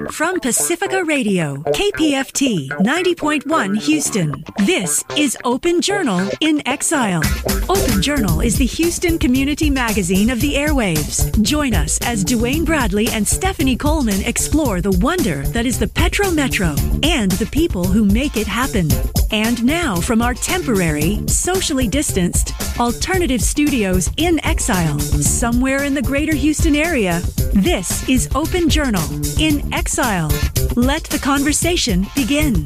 From Pacifica Radio, KPFT 90.1 Houston, this is Open Journal in Exile. Open Journal is the Houston community magazine of the airwaves. Join us as Dwayne Bradley and Stephanie Coleman explore the wonder that is the Petro Metro and the people who make it happen. And now from our temporary, socially distanced, alternative studios in exile, somewhere in the greater Houston area, this is Open Journal in Exile. Let the conversation begin.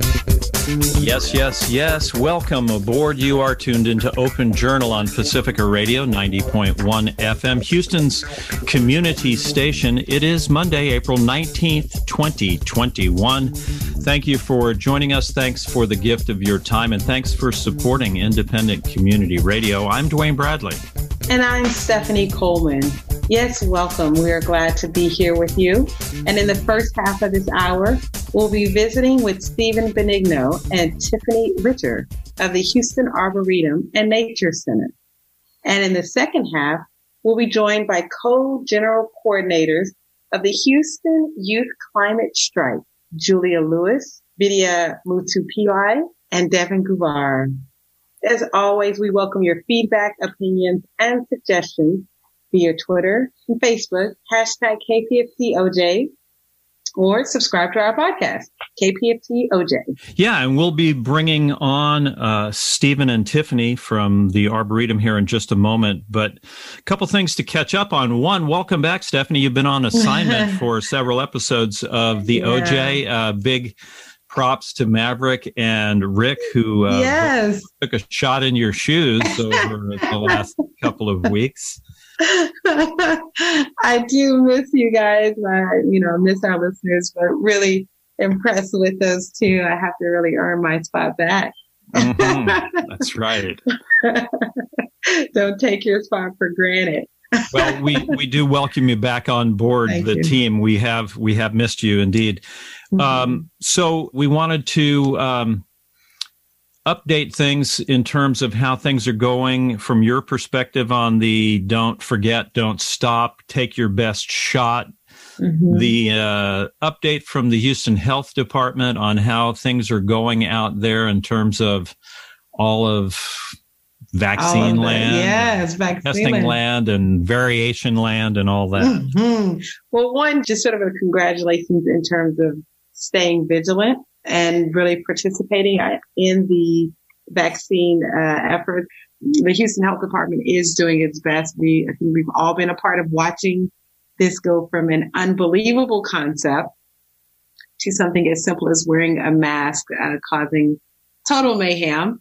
Yes. Welcome aboard. You are tuned into Open Journal on Pacifica Radio, 90.1 FM, Houston's community station. It is Monday, April 19th, 2021. Thank you for joining us. Thanks for the gift of your time, and thanks for supporting independent community radio. I'm Dwayne Bradley. And I'm Stephanie Coleman. Yes, welcome. We are glad to be here with you. And in the first half of this hour, we'll be visiting with Stephen Benigno and Tiffany Ritter of the Houston Arboretum and Nature Center. And in the second half, we'll be joined by co-general coordinators of the Houston Youth Climate Strike, Julia Lewis, Vidya Mutupilai, and Devin Guvar. As always, we welcome your feedback, opinions, and suggestions via Twitter and Facebook, hashtag KPFTOJ, or subscribe to our podcast, KPFTOJ. Yeah, and we'll be bringing on Stephen and Tiffany from the Arboretum here in just a moment. But a couple things to catch up on. One, welcome back, Stephanie. You've been on assignment for several episodes of the OJ. Big props to Maverick and Rick, who took a shot in your shoes over the last couple of weeks. I do miss you guys. I miss our listeners, but really impressed with those two. I have to really earn my spot back. That's right. Don't take your spot for granted. Well, we do welcome you back on board the team. We have missed you indeed. So we wanted to update things in terms of how things are going from your perspective on the don't forget, don't stop, take your best shot. The update from the Houston Health Department on how things are going out there in terms of all of vaccine land, testing land, and variation land, and all that. Well, one, just sort of a congratulations in terms of staying vigilant and really participating in the vaccine effort. The Houston Health Department is doing its best. I think we've all been a part of watching this go from an unbelievable concept to something as simple as wearing a mask, causing total mayhem.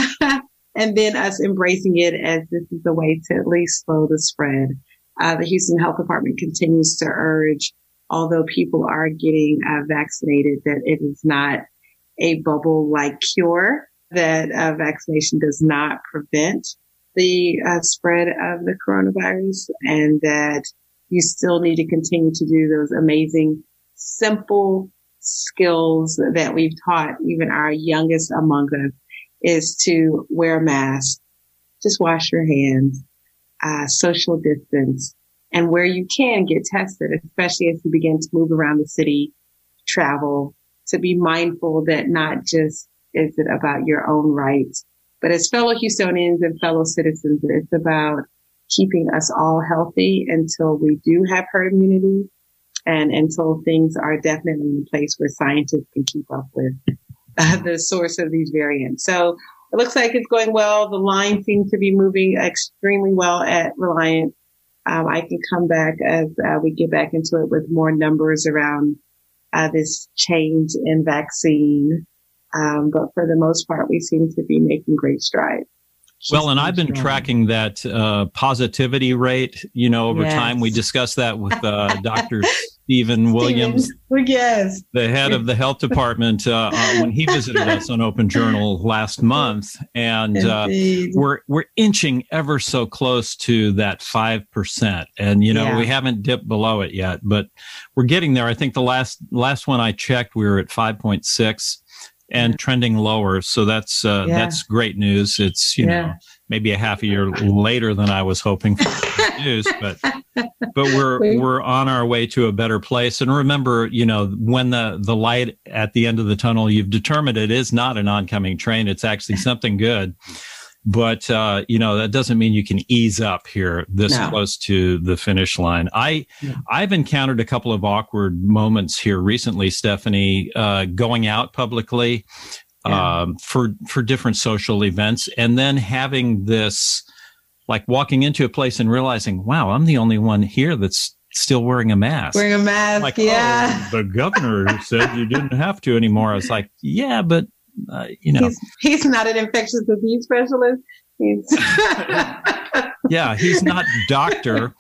And then us embracing it as this is a way to at least slow the spread. The Houston Health Department continues to urge, although people are getting vaccinated, that it is not a bubble-like cure, that vaccination does not prevent the spread of the coronavirus, and that you still need to continue to do those amazing, simple skills that we've taught even our youngest among us, is to wear a mask, just wash your hands, social distance, and where you can get tested, especially as you begin to move around the city, travel, to be mindful that not just is it about your own rights, but as fellow Houstonians and fellow citizens, it's about keeping us all healthy until we do have herd immunity and until things are definitely in a place where scientists can keep up with the source of these variants. So it looks like it's going well. The line seems to be moving extremely well at Reliant. I can come back as we get back into it with more numbers around this change in vaccine. But for the most part, we seem to be making great strides. Well, and I've been tracking that positivity rate, over time. We discussed that with Dr. Stephen Williams, the head of the health department, when he visited us on Open Journal last month. And we're inching ever so close to that 5%. And, we haven't dipped below it yet, but we're getting there. I think the last one I checked, we were at 5.6. And trending lower. So that's great news. It's, maybe a half a year later than I was hoping for news, but but we're on our way to a better place. And remember, when the light at the end of the tunnel, you've determined it is not an oncoming train. It's actually something good. But, that doesn't mean you can ease up here this close to the finish line. I've encountered a couple of awkward moments here recently, Stephanie, going out publicly, for different social events, and then having this, like walking into a place and realizing, wow, I'm the only one here that's still wearing a mask. Wearing a mask, like, oh, the governor said you didn't have to anymore. I was like, yeah, but he's not an infectious disease specialist. Yeah, he's not doctor.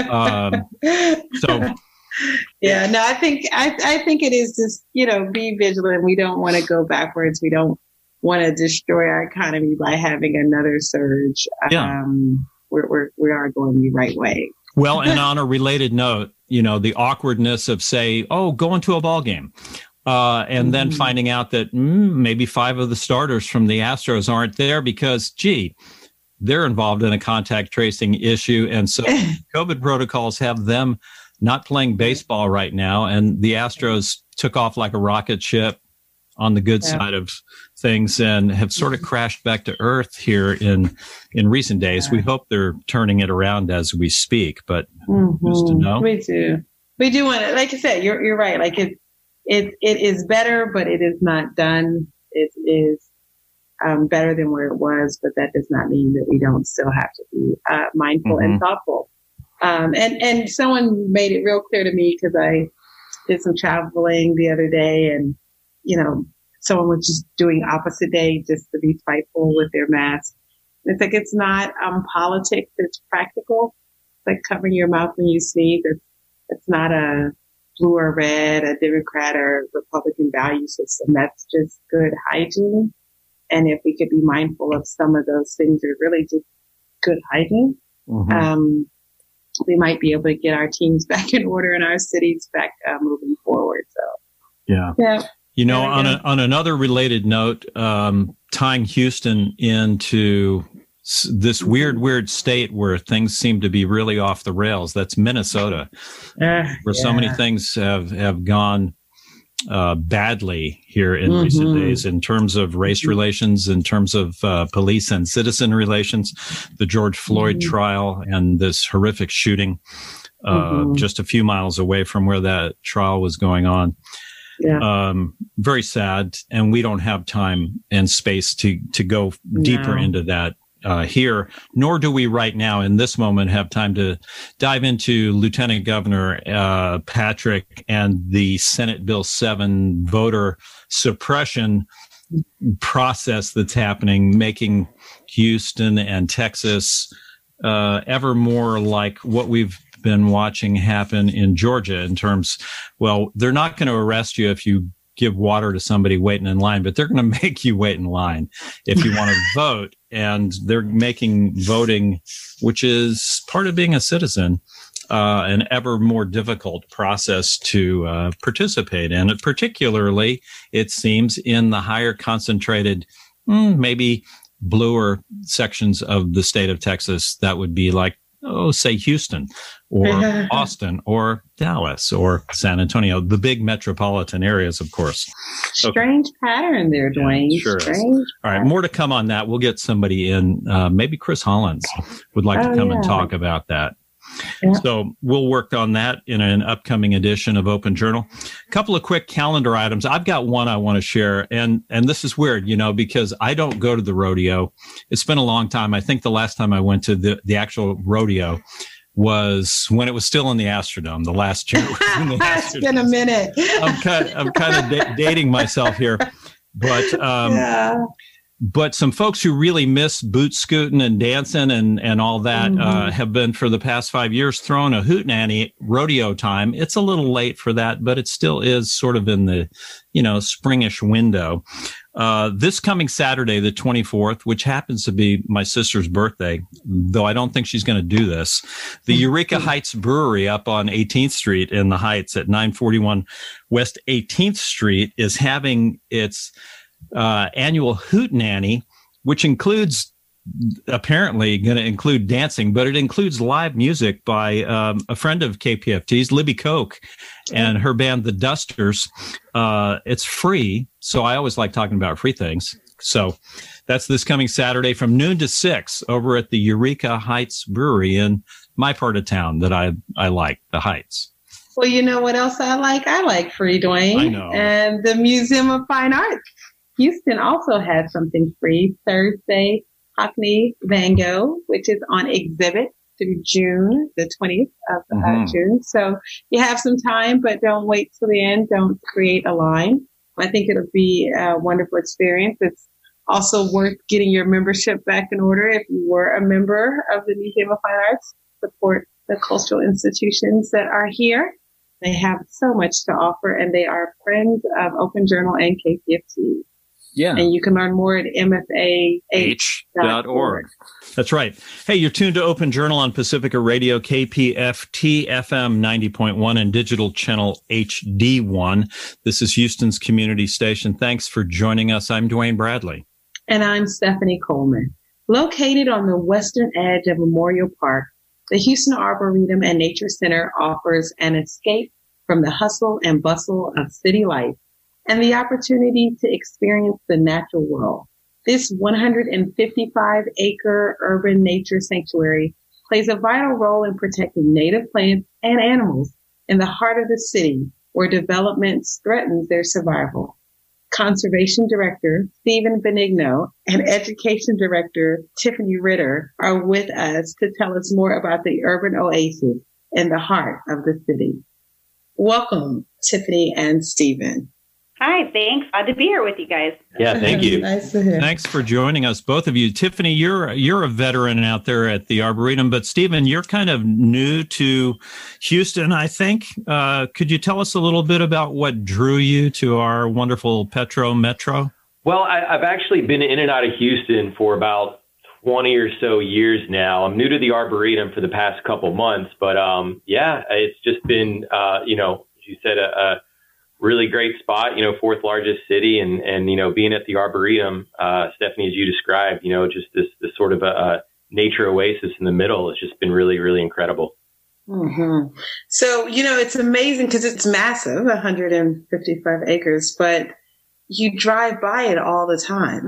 So. Yeah, no, I think it is just, be vigilant. We don't want to go backwards. We don't want to destroy our economy by having another surge. Yeah. We are going the right way. Well, and on a related note, the awkwardness of, say, going to a ball game. And then finding out that maybe 5 of the starters from the Astros aren't there because, they're involved in a contact tracing issue. And so COVID protocols have them not playing baseball right now. And the Astros took off like a rocket ship on the good side of things and have sort of crashed back to earth here in recent days. We hope they're turning it around as we speak, but who's to know? We do want to, like I said, you're right. Like it is better, but it is not done. It is better than where it was, but that does not mean that we don't still have to be mindful and thoughtful. And someone made it real clear to me because I did some traveling the other day and, someone was just doing opposite day just to be spiteful with their mask. It's like, it's not politics. It's practical. It's like covering your mouth when you sneeze. It's not a blue or red, a Democrat or Republican value system. That's just good hygiene. And if we could be mindful of some of those things are really just good hygiene, we might be able to get our teams back in order and our cities back moving forward. So, yeah. On another related note, tying Houston into this weird state where things seem to be really off the rails. That's Minnesota, where so many things have gone badly here in recent days in terms of race relations, in terms of police and citizen relations, the George Floyd trial and this horrific shooting just a few miles away from where that trial was going on. Very sad. And we don't have time and space to go deeper into that here, nor do we right now in this moment have time to dive into Lieutenant Governor Patrick and the Senate Bill 7 voter suppression process that's happening, making Houston and Texas ever more like what we've been watching happen in Georgia in terms, well, they're not going to arrest you if you give water to somebody waiting in line, but they're going to make you wait in line if you want to vote. And they're making voting, which is part of being a citizen, an ever more difficult process to participate in. Particularly, it seems, in the higher concentrated, maybe bluer sections of the state of Texas. That would be like, say Houston or Austin or Dallas or San Antonio, the big metropolitan areas, of course. Strange pattern there, Dwayne. Yeah, sure. All right. More to come on that. We'll get somebody in. Maybe Chris Hollins would like to come and talk about that. Yeah. So we'll work on that in an upcoming edition of Open Journal. A couple of quick calendar items. I've got one I want to share. And this is weird, because I don't go to the rodeo. It's been a long time. I think the last time I went to the actual rodeo was when it was still in the Astrodome, the last year. It's been a minute. I'm kind of dating myself here. But But some folks who really miss boot scooting and dancing and all that have been for the past 5 years throwing a hootenanny rodeo time. It's a little late for that, but it still is sort of in the, springish window. This coming Saturday, the 24th, which happens to be my sister's birthday, though I don't think she's going to do this. The Eureka Heights Brewery up on 18th Street in the Heights at 941 West 18th Street is having its annual hootenanny, which includes apparently going to include dancing, but it includes live music by a friend of KPFT's, Libby Koch, and her band, The Dusters. It's free, so I always like talking about free things. So that's this coming Saturday from noon to 6 over at the Eureka Heights Brewery in my part of town that I like, the Heights. Well, you know what else I like? I like free, Dwayne. I know. And the Museum of Fine Arts. Houston also has something free Thursday, Hockney Van Gogh, which is on exhibit through June, the 20th of June. So you have some time, but don't wait till the end. Don't create a line. I think it'll be a wonderful experience. It's also worth getting your membership back in order if you were a member of the Museum of Fine Arts. Support the cultural institutions that are here. They have so much to offer, and they are friends of Open Journal and KPFT. Yeah. And you can learn more at mfah.org. That's right. Hey, you're tuned to Open Journal on Pacifica Radio, KPFT FM 90.1 and digital channel HD1. This is Houston's community station. Thanks for joining us. I'm Dwayne Bradley. And I'm Stephanie Coleman. Located on the western edge of Memorial Park, the Houston Arboretum and Nature Center offers an escape from the hustle and bustle of city life and the opportunity to experience the natural world. This 155-acre urban nature sanctuary plays a vital role in protecting native plants and animals in the heart of the city where development threatens their survival. Conservation Director Stephen Benigno and Education Director Tiffany Ritter are with us to tell us more about the urban oasis in the heart of the city. Welcome, Tiffany and Stephen. Hi, thanks. Glad to be here with you guys. Yeah, thank you. Nice to hear. Thanks for joining us, both of you. Tiffany, you're a veteran out there at the Arboretum, but Stephen, you're kind of new to Houston, I think. Could you tell us a little bit about what drew you to our wonderful Petro Metro? Well, I've actually been in and out of Houston for about 20 or so years now. I'm new to the Arboretum for the past couple months, but it's just been, as you said, a really great spot, fourth largest city. And being at the Arboretum, Stephanie, as you described, just this sort of a nature oasis in the middle has just been really, really incredible. Mm-hmm. So, it's amazing because it's massive, 155 acres, but you drive by it all the time.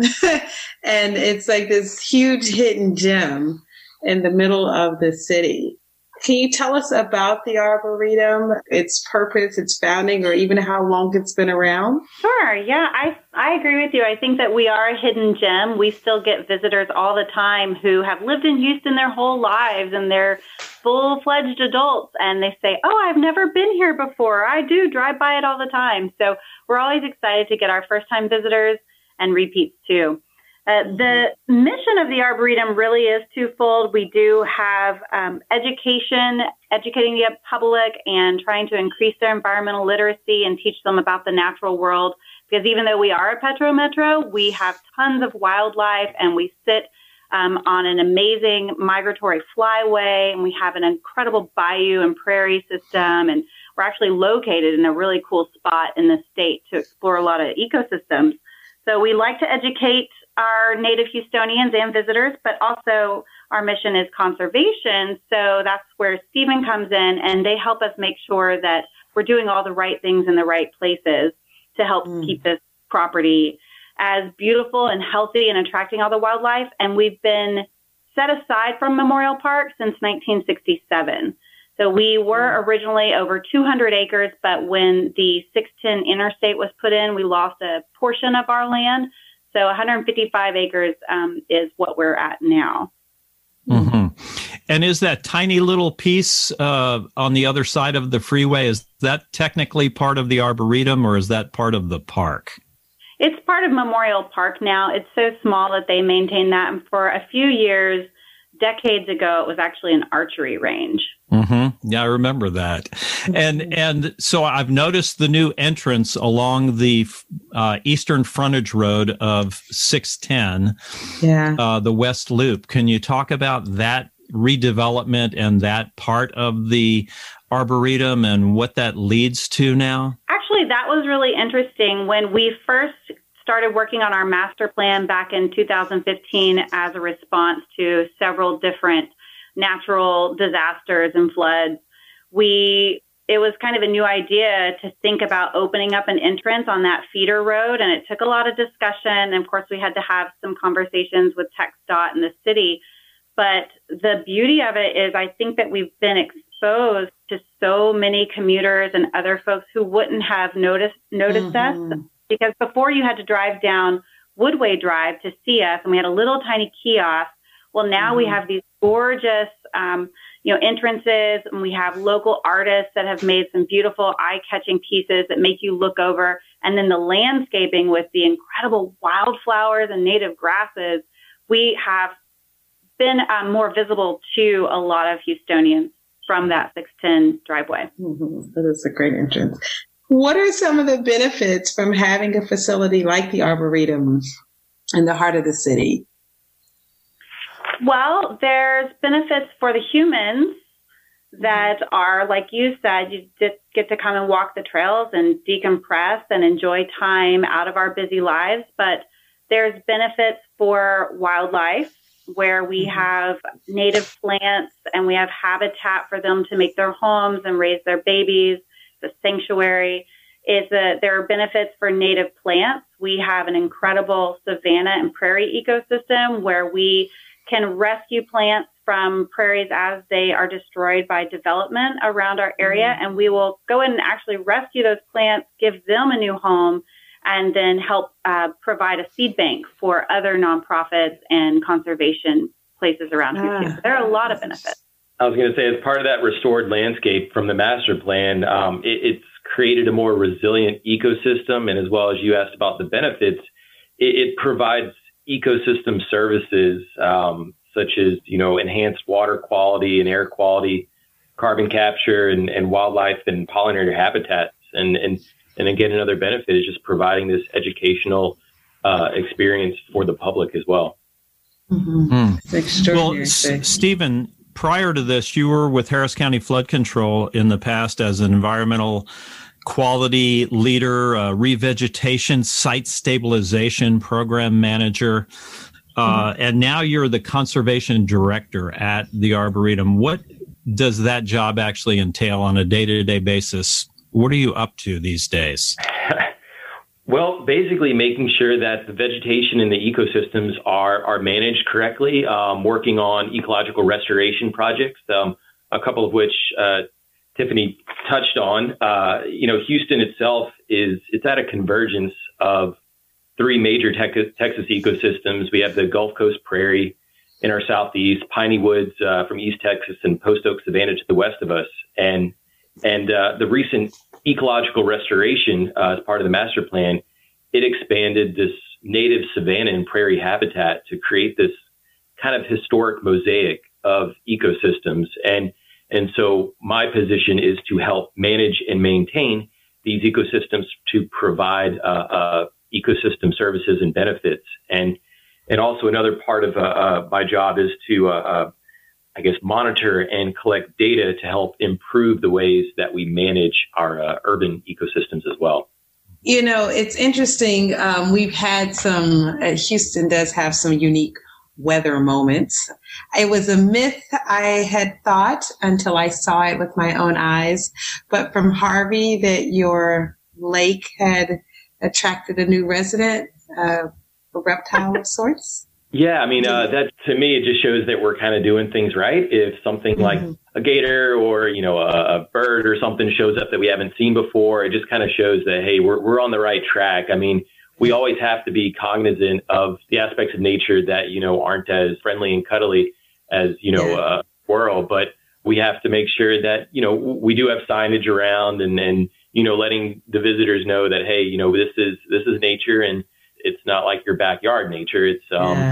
And it's like this huge hidden gem in the middle of the city. Can you tell us about the Arboretum, its purpose, its founding, or even how long it's been around? Sure. Yeah, I agree with you. I think that we are a hidden gem. We still get visitors all the time who have lived in Houston their whole lives, and they're full-fledged adults, and they say, oh, I've never been here before. I do drive by it all the time. So we're always excited to get our first-time visitors and repeats, too. The mission of the Arboretum really is twofold. We do have educating the public and trying to increase their environmental literacy and teach them about the natural world. Because even though we are a Petro Metro, we have tons of wildlife, and we sit on an amazing migratory flyway, and we have an incredible bayou and prairie system, and we're actually located in a really cool spot in the state to explore a lot of ecosystems. So we like to educate our native Houstonians and visitors, but also our mission is conservation. So that's where Stephen comes in, and they help us make sure that we're doing all the right things in the right places to help keep this property as beautiful and healthy and attracting all the wildlife. And we've been set aside from Memorial Park since 1967. So we were originally over 200 acres, but when the 610 interstate was put in, we lost a portion of our land. So 155 acres is what we're at now. Mm-hmm. And is that tiny little piece on the other side of the freeway, is that technically part of the Arboretum, or is that part of the park? It's part of Memorial Park now. It's so small that they maintain that. And for a few years, decades ago, it was actually an archery range. Mm-hmm. Yeah, I remember that. And so I've noticed the new entrance along the eastern frontage road of 610, the West Loop. Can you talk about that redevelopment and that part of the Arboretum and what that leads to now? Actually, that was really interesting. When we first started working on our master plan back in 2015 as a response to several different natural disasters and floods. It was kind of a new idea to think about opening up an entrance on that feeder road, and it took a lot of discussion. And of course, we had to have some conversations with TxDOT and the city. But the beauty of it is I think that we've been exposed to so many commuters and other folks who wouldn't have noticed us, because before you had to drive down Woodway Drive to see us, and we had a little tiny kiosk. Well, now we have these gorgeous, entrances, and we have local artists that have made some beautiful eye-catching pieces that make you look over. And then the landscaping with the incredible wildflowers and native grasses, we have been more visible to a lot of Houstonians from that 610 driveway. That is a great entrance. What are some of the benefits from having a facility like the Arboretum in the heart of the city? Well, there's benefits for the humans that are, like you said, you just get to come and walk the trails and decompress and enjoy time out of our busy lives. But there's benefits for wildlife, where we have native plants and we have habitat for them to make their homes and raise their babies. The sanctuary there are benefits for native plants. We have an incredible savanna and prairie ecosystem where we can rescue plants from prairies as they are destroyed by development around our area. And we will go in and actually rescue those plants, give them a new home, and then help provide a seed bank for other nonprofits and conservation places around Houston. So there are a lot of benefits. I was going to say, as part of that restored landscape from the master plan, it's created a more resilient ecosystem. And as well as you asked about the benefits, it provides ecosystem services such as, enhanced water quality and air quality, carbon capture and wildlife and pollinator habitats. And again, another benefit is just providing this educational experience for the public as well. It's extraordinary. Well, Stephen, prior to this, you were with Harris County Flood Control in the past as an environmental quality leader, revegetation, site stabilization program manager, and now you're the conservation director at the Arboretum. What does that job actually entail on a day-to-day basis? What are you up to these days? Well, basically making sure that the vegetation and the ecosystems are managed correctly, working on ecological restoration projects, a couple of which Tiffany touched on. Houston itself it's at a convergence of three major Texas ecosystems. We have the Gulf Coast Prairie in our southeast, Piney Woods from East Texas, and Post Oak Savanna to the west of us. And the recent ecological restoration as part of the master plan, it expanded this native savanna and prairie habitat to create this kind of historic mosaic of ecosystems. And so my position is to help manage and maintain these ecosystems to provide ecosystem services and benefits. And also another part of my job is to monitor and collect data to help improve the ways that we manage our urban ecosystems as well. It's interesting. We've had Houston does have some unique weather moments. It was a myth I had thought until I saw it with my own eyes. But from Harvey, that your lake had attracted a new resident, a reptile of sorts. Yeah, that to me, it just shows that we're kind of doing things right. If something like a gator or, a bird or something shows up that we haven't seen before, it just kind of shows that, hey, we're on the right track. We always have to be cognizant of the aspects of nature that, aren't as friendly and cuddly as, a squirrel. But we have to make sure that, we do have signage around and letting the visitors know that, hey, this is nature, and it's not like your backyard nature. It's,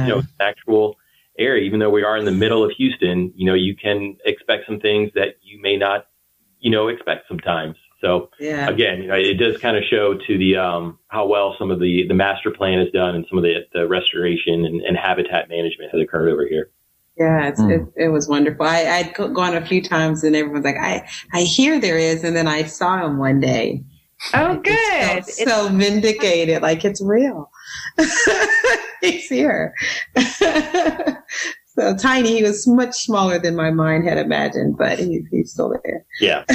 actual area. Even though we are in the middle of Houston, you can expect some things that you may not, expect sometimes. So again, it does kind of show to the how well some of the master plan is done and some of the restoration and habitat management has occurred over here. Yeah, it was wonderful. I'd gone a few times and everyone's like, I hear there is. And then I saw him one day. Oh, good. So vindicated, like it's real. He's here. So tiny, he was much smaller than my mind had imagined, but he's still there. Yeah.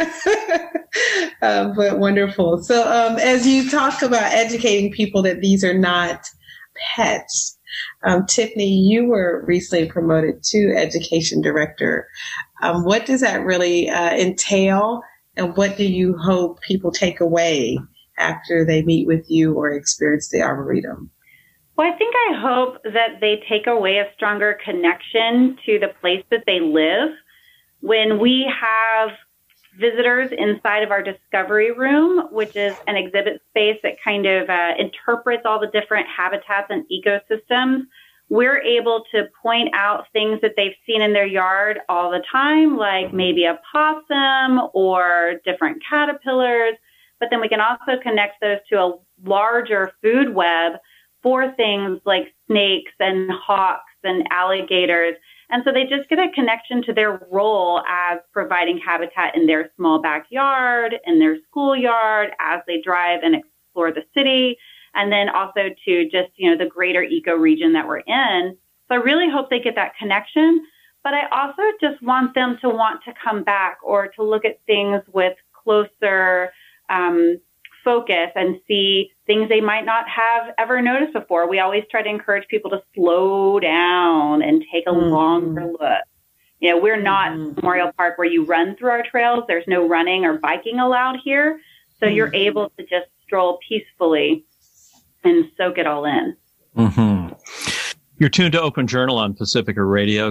But wonderful. So as you talk about educating people that these are not pets, Tiffany, you were recently promoted to education director. What does that really entail, and what do you hope people take away after they meet with you or experience the Arboretum? Well, I think I hope that they take away a stronger connection to the place that they live. When we have visitors inside of our discovery room, which is an exhibit space that kind of interprets all the different habitats and ecosystems, we're able to point out things that they've seen in their yard all the time, like maybe a possum or different caterpillars. But then we can also connect those to a larger food web for things like snakes and hawks and alligators. And so they just get a connection to their role as providing habitat in their small backyard, in their schoolyard, as they drive and explore the city, and then also to just, the greater ecoregion that we're in. So I really hope they get that connection. But I also just want them to want to come back or to look at things with closer focus and see things they might not have ever noticed before. We always try to encourage people to slow down and take a longer look. We're not Memorial Park where you run through our trails. There's no running or biking allowed here. So you're able to just stroll peacefully and soak it all in. Mm-hmm. You're tuned to Open Journal on Pacifica Radio,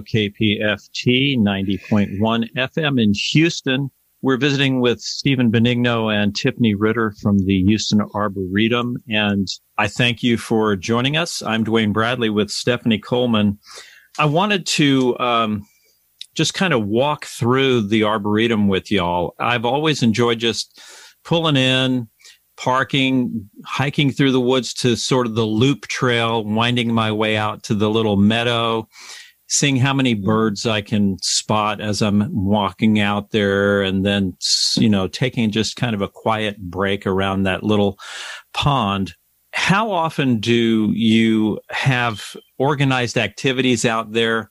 KPFT 90.1 FM in Houston. We're visiting with Stephen Benigno and Tiffany Ritter from the Houston Arboretum, and I thank you for joining us. I'm Dwayne Bradley with Stephanie Coleman. I wanted to just kind of walk through the Arboretum with y'all. I've always enjoyed just pulling in, parking, hiking through the woods to sort of the loop trail, winding my way out to the little meadow, seeing how many birds I can spot as I'm walking out there, and then, taking just kind of a quiet break around that little pond. How often do you have organized activities out there,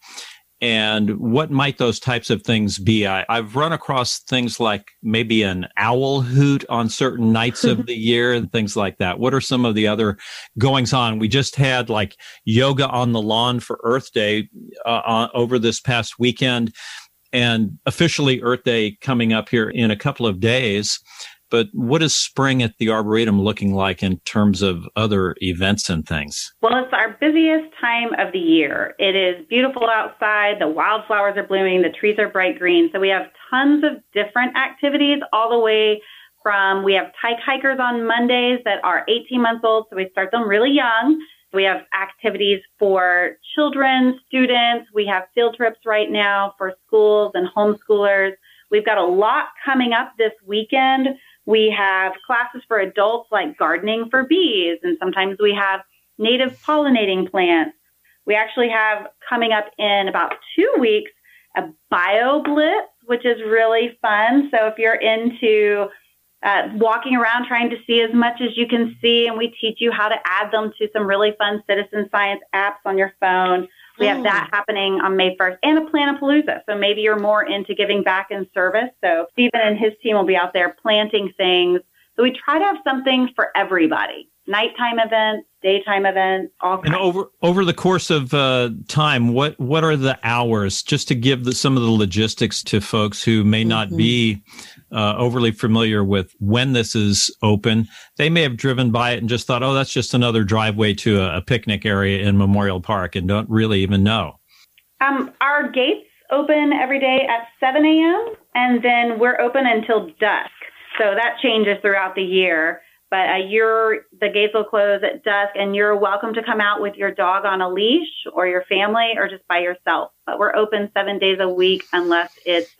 and what might those types of things be? I've run across things like maybe an owl hoot on certain nights of the year and things like that. What are some of the other goings on? We just had like yoga on the lawn for Earth Day over this past weekend, and officially Earth Day coming up here in a couple of days. But what is spring at the Arboretum looking like in terms of other events and things? Well, it's our busiest time of the year. It is beautiful outside. The wildflowers are blooming. The trees are bright green. So we have tons of different activities all the way from, we have tyke hikers on Mondays that are 18 months old. So we start them really young. We have activities for children, students. We have field trips right now for schools and homeschoolers. We've got a lot coming up this weekend. We have classes for adults like gardening for bees, and sometimes we have native pollinating plants. We actually have coming up in about 2 weeks a bio blitz, which is really fun. So if you're into walking around trying to see as much as you can see, and we teach you how to add them to some really fun citizen science apps on your phone. We have that happening on May 1st, and a Plantapalooza. So maybe you're more into giving back in service. So Stephen and his team will be out there planting things. So we try to have something for everybody. Nighttime events, daytime events, all kinds. And over the course of time, what are the hours? Just to give some of the logistics to folks who may not be overly familiar with when this is open. They may have driven by it and just thought, oh, that's just another driveway to a picnic area in Memorial Park, and don't really even know. Our gates open every day at 7 a.m., and then we're open until dusk. So that changes throughout the year. But the gates will close at dusk, and you're welcome to come out with your dog on a leash or your family or just by yourself. But we're open 7 days a week unless it's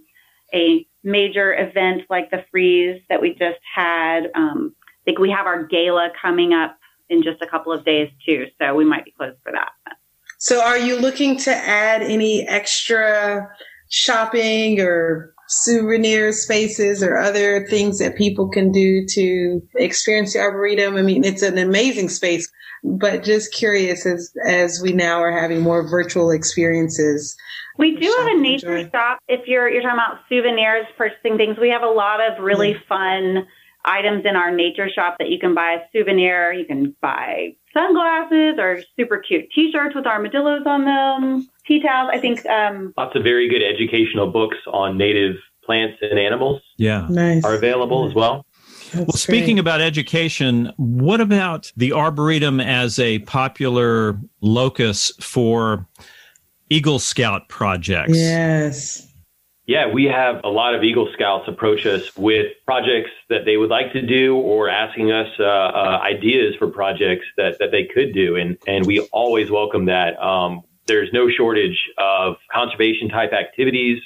a major event like the freeze that we just had. I think we have our gala coming up in just a couple of days too, so we might be closed for that. So are you looking to add any extra shopping or souvenir spaces or other things that people can do to experience the Arboretum? I mean, it's an amazing space, but just curious as we now are having more virtual experiences. We do have a nature shop. If you're talking about souvenirs, purchasing things, we have a lot of really fun items in our nature shop that you can buy a souvenir. You can buy sunglasses or super cute T-shirts with armadillos on them, tea towels. I think lots of very good educational books on native plants and animals are available as well. Well, speaking about education, what about the Arboretum as a popular locus for Eagle Scout projects? Yes. Yeah, we have a lot of Eagle Scouts approach us with projects that they would like to do or asking us ideas for projects that they could do. And we always welcome that. There's no shortage of conservation type activities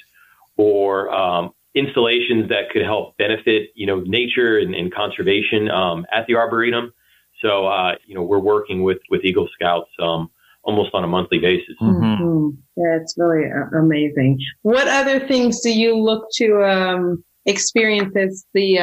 or installations that could help benefit, nature and conservation at the Arboretum. So, we're working with Eagle Scouts almost on a monthly basis. Mm-hmm. Yeah, it's really amazing. What other things do you look to experience as the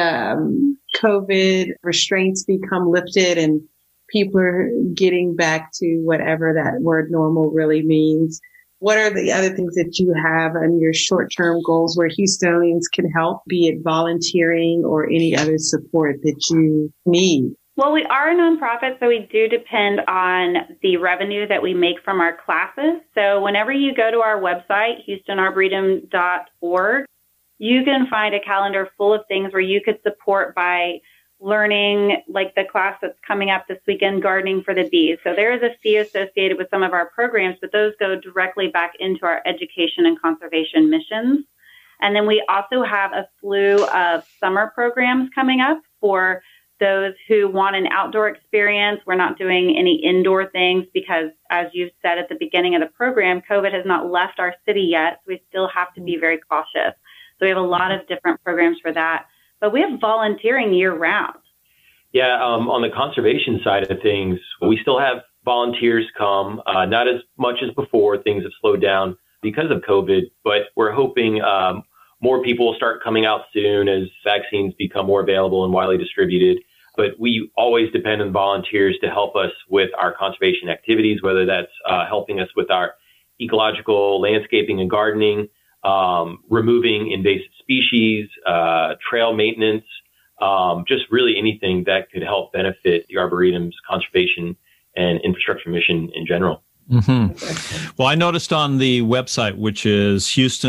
COVID restraints become lifted and people are getting back to whatever that word normal really means? What are the other things that you have on your short-term goals where Houstonians can help, be it volunteering or any other support that you need? Well, we are a nonprofit, so we do depend on the revenue that we make from our classes. So whenever you go to our website, HoustonArboretum.org, you can find a calendar full of things where you could support by learning, like the class that's coming up this weekend, Gardening for the Bees. So there is a fee associated with some of our programs, but those go directly back into our education and conservation missions. And then we also have a slew of summer programs coming up for those who want an outdoor experience. We're not doing any indoor things because, as you said at the beginning of the program, COVID has not left our city yet. So we still have to be very cautious. So we have a lot of different programs for that. But we have volunteering year round. Yeah, on the conservation side of things, we still have volunteers come, not as much as before. Things have slowed down because of COVID, but we're hoping more people will start coming out soon as vaccines become more available and widely distributed. But we always depend on volunteers to help us with our conservation activities, whether that's helping us with our ecological landscaping and gardening, removing invasive species, trail maintenance, just really anything that could help benefit the Arboretum's conservation and infrastructure mission in general. Mm-hmm. Well, I noticed on the website, which is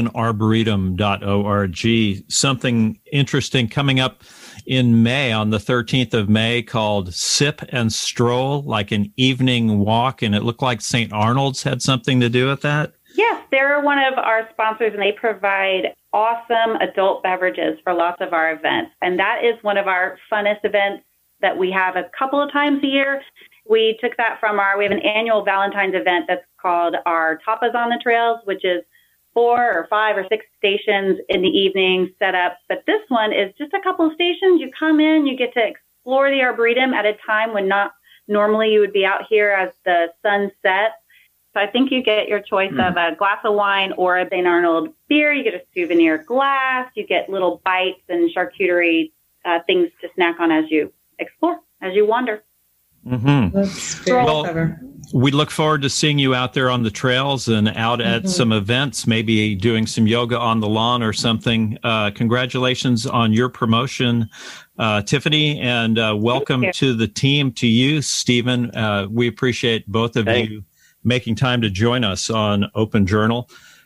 HoustonArboretum.org, something interesting coming up in May, on the 13th of May, called Sip and Stroll, like an evening walk. And it looked like St. Arnold's had something to do with that. Yes, they're one of our sponsors, and they provide awesome adult beverages for lots of our events. And that is one of our funnest events that we have a couple of times a year. We took that from we have an annual Valentine's event that's called our Tapas on the Trails, which is 4 or 5 or 6 stations in the evening set up. But this one is just a couple of stations. You come in, you get to explore the Arboretum at a time when not normally you would be out here as the sun sets. So I think you get your choice of a glass of wine or a St. Arnold beer. You get a souvenir glass. You get little bites and charcuterie things to snack on as you explore, as you wander. Mm-hmm. That's very clever. We look forward to seeing you out there on the trails and out at some events, maybe doing some yoga on the lawn or something. Congratulations on your promotion, Tiffany, and welcome to the team, to you, Stephen. We appreciate both of you making time to join us on Open Journal.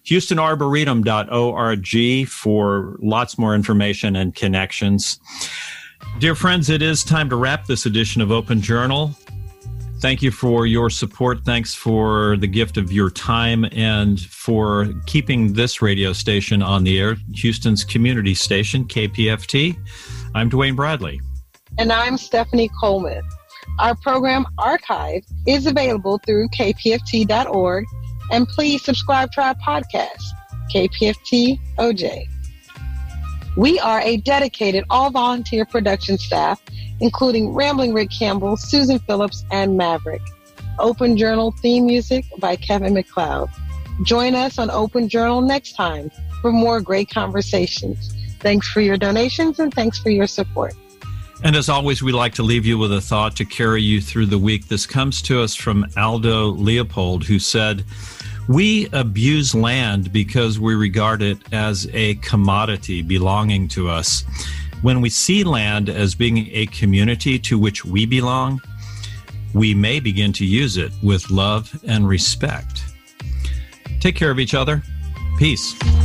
HoustonArboretum.org for lots more information and connections. Dear friends, it is time to wrap this edition of Open Journal. Thank you for your support. Thanks for the gift of your time and for keeping this radio station on the air, Houston's community station, KPFT. I'm Dwayne Bradley. And I'm Stephanie Coleman. Our program archive is available through kpft.org, and please subscribe to our podcast, KPFT OJ. We are a dedicated all-volunteer production staff, including Rambling Rick Campbell, Susan Phillips, and Maverick. Open Journal theme music by Kevin MacLeod. Join us on Open Journal next time for more great conversations. Thanks for your donations and thanks for your support. And as always, we like to leave you with a thought to carry you through the week. This comes to us from Aldo Leopold, who said, "We abuse land because we regard it as a commodity belonging to us. When we see land as being a community to which we belong, we may begin to use it with love and respect." Take care of each other. Peace.